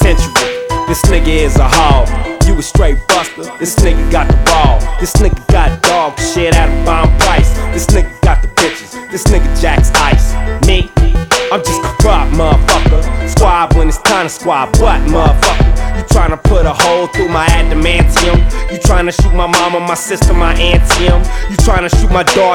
penitentiary. This nigga is a hog. You a straight buster. This nigga got the ball. This nigga got dog shit at a bomb price. This nigga got the bitches. This nigga jacks ice. Me, I'm just corrupt, motherfucker. Squab when it's time to squab. What, motherfucker? You tryna put a hole through my adamantium? You tryna shoot my mama, my sister, my auntie? You tryna shoot my dog?